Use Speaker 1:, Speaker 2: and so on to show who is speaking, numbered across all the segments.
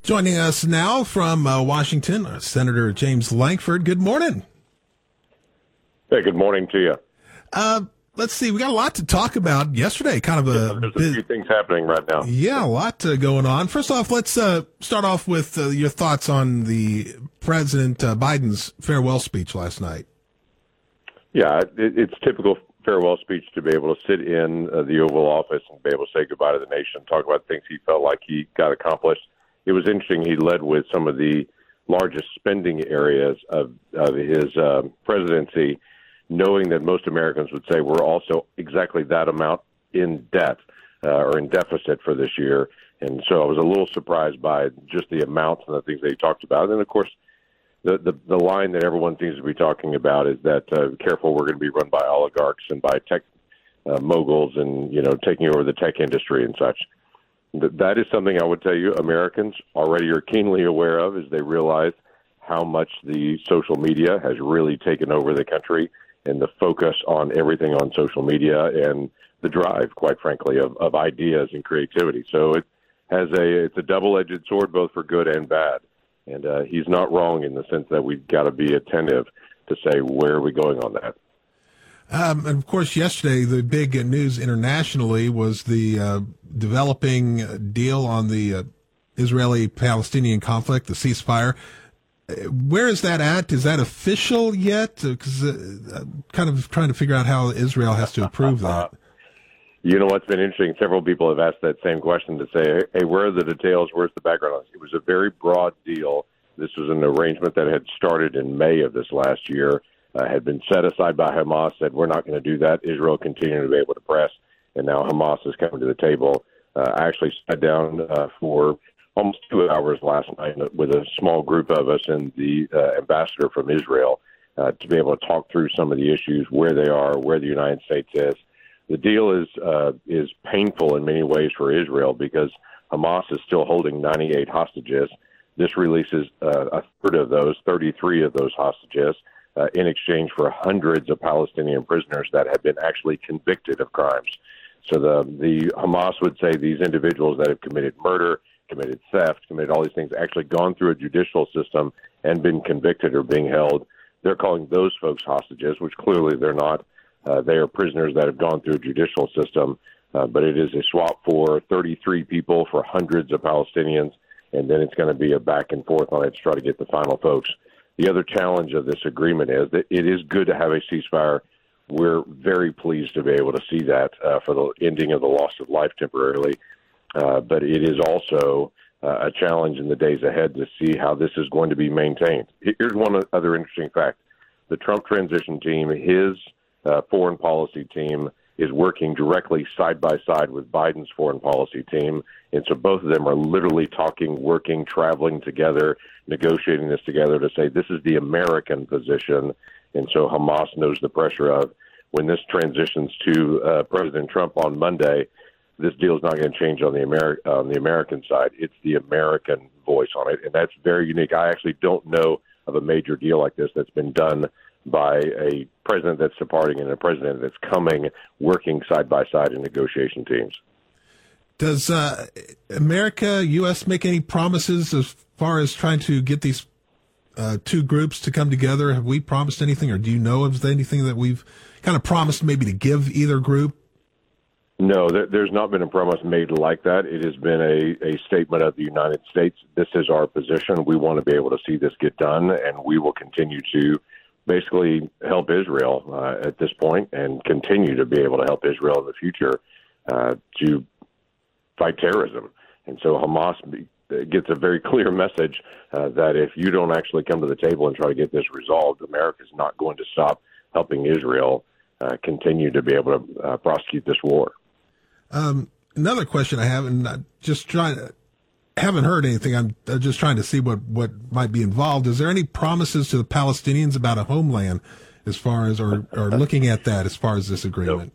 Speaker 1: Joining us now from Washington, Senator James Lankford. Good morning.
Speaker 2: Hey, good morning to you.
Speaker 1: Let's see. We got a lot to talk about yesterday.
Speaker 2: There's a few things happening right now.
Speaker 1: Yeah, a lot going on. First off, let's start off with your thoughts on the President Biden's farewell speech last night.
Speaker 2: Yeah, it's typical farewell speech to be able to sit in the Oval Office and be able to say goodbye to the nation, talk about things he felt like he got accomplished. It was interesting. He led with some of the largest spending areas of his presidency, knowing that most Americans would say we're also exactly that amount in debt or in deficit for this year. And so I was a little surprised by just the amounts and the things that he talked about. And, of course, the line that everyone seems to be talking about is that, careful, we're going to be run by oligarchs and by tech moguls and, taking over the tech industry and such. That is something I would tell you Americans already are keenly aware of as they realize how much the social media has really taken over the country and the focus on everything on social media and the drive, quite frankly, of ideas and creativity. So it's a double-edged sword, both for good and bad. And he's not wrong in the sense that we've got to be attentive to say, where are we going on that?
Speaker 1: And of course, yesterday, the big news internationally was the developing deal on the Israeli-Palestinian conflict, the ceasefire. Where is that at? Is that official yet? Because kind of trying to figure out how Israel has to approve that.
Speaker 2: You know what's been interesting? Several people have asked that same question to say, hey, where are the details? Where's the background on this? It was a very broad deal. This was an arrangement that had started in May of this last year, had been set aside by Hamas, said we're not going to do that. Israel continued to be able to press, and now Hamas is coming to the table. I actually sat down for almost 2 hours last night with a small group of us and the ambassador from Israel to be able to talk through some of the issues, where they are, where the United States is. The deal is painful in many ways for Israel because Hamas is still holding 98 hostages. This releases a third of those, 33 of those hostages, in exchange for hundreds of Palestinian prisoners that have been actually convicted of crimes. So the Hamas would say these individuals that have committed murder, committed theft, committed all these things, actually gone through a judicial system and been convicted or being held. They're calling those folks hostages, which clearly they're not. They are prisoners that have gone through a judicial system, but it is a swap for 33 people for hundreds of Palestinians, and then it's going to be a back and forth on it to try to get the final folks. The other challenge of this agreement is that it is good to have a ceasefire. We're very pleased to be able to see that for the ending of the loss of life temporarily, but it is also a challenge in the days ahead to see how this is going to be maintained. Here's one other interesting fact. The Trump transition team, his foreign policy team, is working directly side by side with Biden's foreign policy team. And so both of them are literally talking, working, traveling together, negotiating this together to say this is the American position. And so Hamas knows the pressure of when this transitions to President Trump on Monday, this deal is not going to change on the American side. It's the American voice on it. And that's very unique. I actually don't know of a major deal like this that's been done by a president that's departing and a president that's coming, working side by side in negotiation teams.
Speaker 1: Does America, U.S., make any promises as far as trying to get these two groups to come together? Have we promised anything, or do you know of anything that we've kind of promised maybe to give either group?
Speaker 2: No, there's not been a promise made like that. It has been a statement of the United States. This is our position. We want to be able to see this get done, and we will continue to basically help Israel at this point and continue to be able to help Israel in the future to fight terrorism. And so Hamas gets a very clear message that if you don't actually come to the table and try to get this resolved, America is not going to stop helping Israel continue to be able to prosecute this war.
Speaker 1: Another question I have, and I'm just trying to, haven't heard anything. I'm just trying to see what might be involved. Is there any promises to the Palestinians about a homeland as far as, or looking at that as far as this agreement?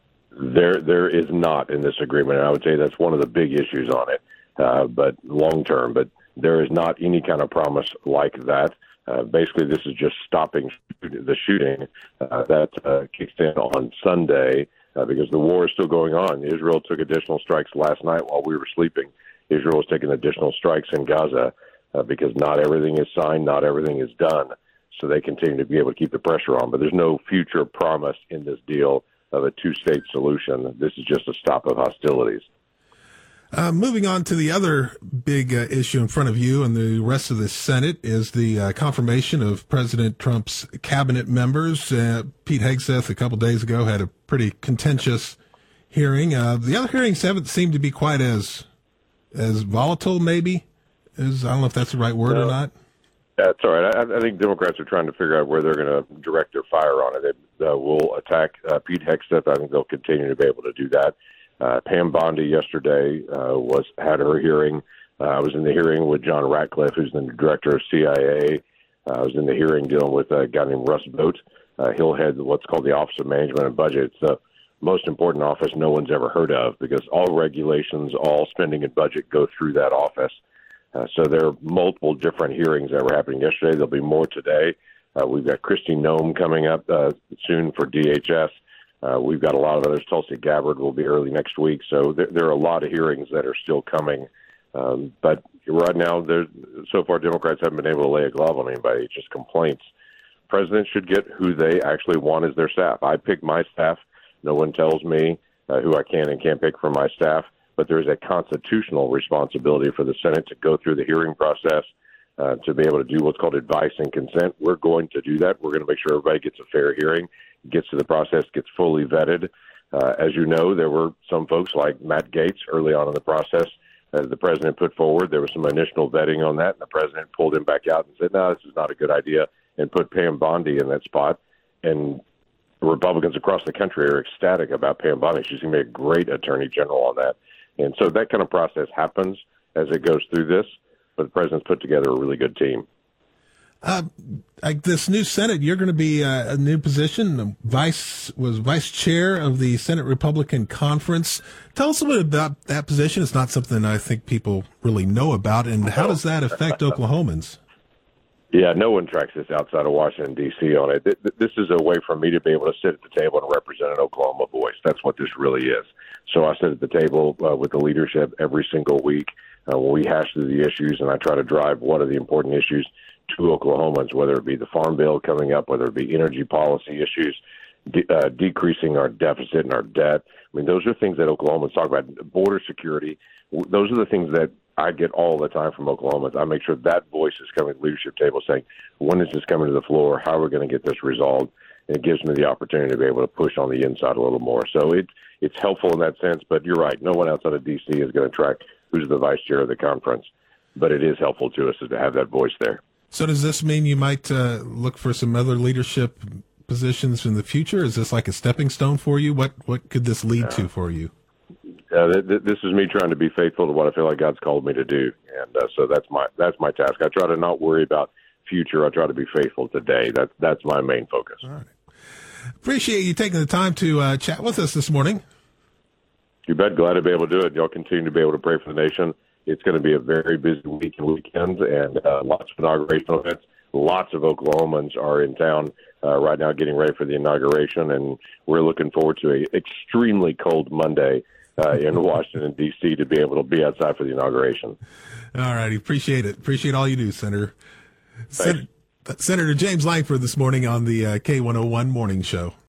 Speaker 2: There is not in this agreement. And I would say that's one of the big issues on it, but long term. But there is not any kind of promise like that. Basically, this is just stopping the shooting that kicked in on Sunday because the war is still going on. Israel took additional strikes last night while we were sleeping. Israel is taking additional strikes in Gaza because not everything is signed, not everything is done. So they continue to be able to keep the pressure on. But there's no future promise in this deal of a two-state solution. This is just a stop of hostilities.
Speaker 1: Moving on to the other big issue in front of you and the rest of the Senate is the confirmation of President Trump's cabinet members. Pete Hegseth a couple days ago had a pretty contentious hearing. The other hearings haven't seemed to be quite as volatile, maybe. I don't know if that's the right word or not.
Speaker 2: That's all right. I think Democrats are trying to figure out where they're going to direct their fire on it. They will attack Pete Hegseth. I think they'll continue to be able to do that. Pam Bondi yesterday had her hearing. I was in the hearing with John Ratcliffe, who's the director of CIA. I was in the hearing dealing with a guy named Russ Boat. He'll head what's called the Office of Management and Budget. It's the most important office no one's ever heard of because all regulations, all spending and budget go through that office. So there are multiple different hearings that were happening yesterday. There'll be more today. We've got Kristi Noem coming up soon for DHS. We've got a lot of others. Tulsi Gabbard will be early next week. So there are a lot of hearings that are still coming. But right now, so far, Democrats haven't been able to lay a glove on anybody. It's just complaints. Presidents should get who they actually want as their staff. I pick my staff. No one tells me who I can and can't pick for my staff. But there is a constitutional responsibility for the Senate to go through the hearing process, to be able to do what's called advice and consent. We're going to do that. We're going to make sure everybody gets a fair hearing, gets to the process, gets fully vetted. As you know, there were some folks like Matt Gaetz early on in the process as the president put forward. There was some initial vetting on that, and the president pulled him back out and said, no, this is not a good idea, and put Pam Bondi in that spot. And Republicans across the country are ecstatic about Pam Bondi. She's going to be a great attorney general on that. And so that kind of process happens as it goes through this, but the president's put together a really good team.
Speaker 1: This new Senate, you're going to be a new position, vice chair of the Senate Republican Conference. Tell us a little bit about that position. It's not something I think people really know about, and how does that affect Oklahomans?
Speaker 2: Yeah, no one tracks this outside of Washington, D.C. on it. This is a way for me to be able to sit at the table and represent an Oklahoma voice. That's what this really is. So I sit at the table with the leadership every single week when we hash through the issues, and I try to drive what are the important issues to Oklahomans, whether it be the Farm Bill coming up, whether it be energy policy issues, decreasing our deficit and our debt. I mean, those are things that Oklahomans talk about. Border security, those are the things that I get all the time from Oklahomans. I make sure that voice is coming to the leadership table saying, when is this coming to the floor? How are we going to get this resolved? And it gives me the opportunity to be able to push on the inside a little more. So it's helpful in that sense, but you're right. No one outside of D.C. is going to track who's the vice chair of the conference. But it is helpful to us to have that voice there.
Speaker 1: So does this mean you might look for some other leadership positions in the future? Is this like a stepping stone for you? What could this lead to for you?
Speaker 2: This is me trying to be faithful to what I feel like God's called me to do, and so that's my task. I try to not worry about future. I try to be faithful today. That's my main focus.
Speaker 1: All right. Appreciate you taking the time to chat with us this morning.
Speaker 2: You bet. Glad to be able to do it. Y'all continue to be able to pray for the nation. It's going to be a very busy week and weekend, and lots of inauguration events. Lots of Oklahomans are in town right now getting ready for the inauguration, and we're looking forward to an extremely cold Monday in Washington, D.C. to be able to be outside for the inauguration.
Speaker 1: All righty. Appreciate it. Appreciate all you do, Senator. Senator James Lankford this morning on the K101 Morning Show.